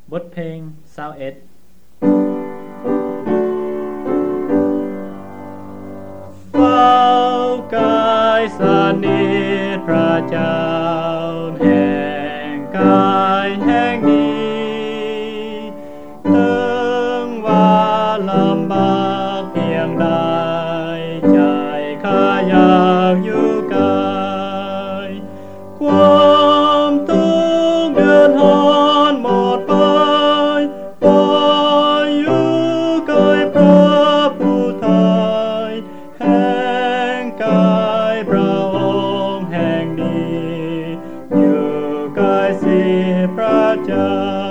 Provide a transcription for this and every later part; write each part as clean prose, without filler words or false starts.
บทเพลง21เฝ้ากายสนิทพระเจ้าแห่งกายแห่งนี้ถึงว่าลำบากเพียงใดใจข้าอยากอยู่ไกลความทุกข์เดือดร้อนหมดไปปล่อยอยู่ใกล้พระผู้ไทยแห่งกายพระองค์แห่งนี้อยู่ใกล้สิพระเจ้า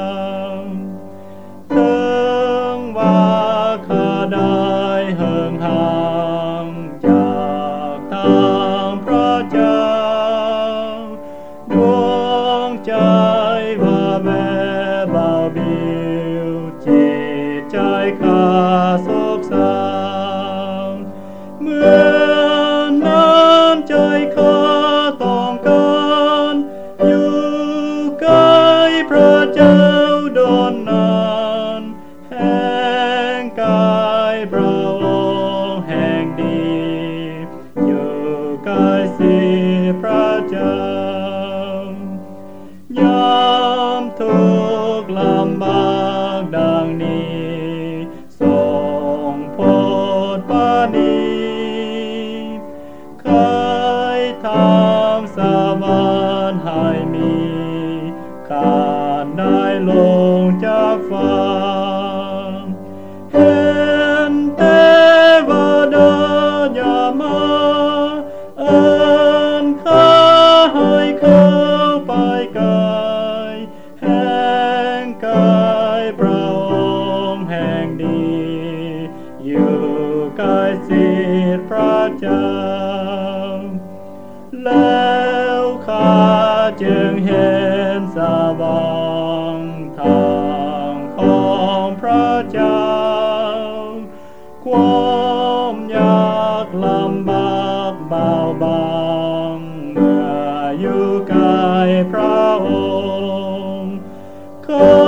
ถึงว่าข้าได้เหินห่างจากทางพระเจ้าดวงใจว่าแม่เบาบิวจิตใจข้าโศกเศร้าเหมือนน้ำใจข้าต้องการอยู่ใกล้พระเจ้าดนนานแห่งกายพระองค์แห่งดีอยู่ใกล้สิพระเจ้ายามทุกข์ลำบากดังนี้ทรงโปรดปราณีเคยทำสวรรค์ให้มีข้าได้ลงจากฟ้าเห็นเทวดาอย่ามาเอิ้นข้าให้เข้าไปใกล้แห่งกายพระองค์แห่งดีอยู่ใกล้สิพระเจ้าแล้วข้าจึงเห็นสว่างทางของพระเจ้าความยากลำบากเบาบางเมื่ออยู่ใกล้พระองค์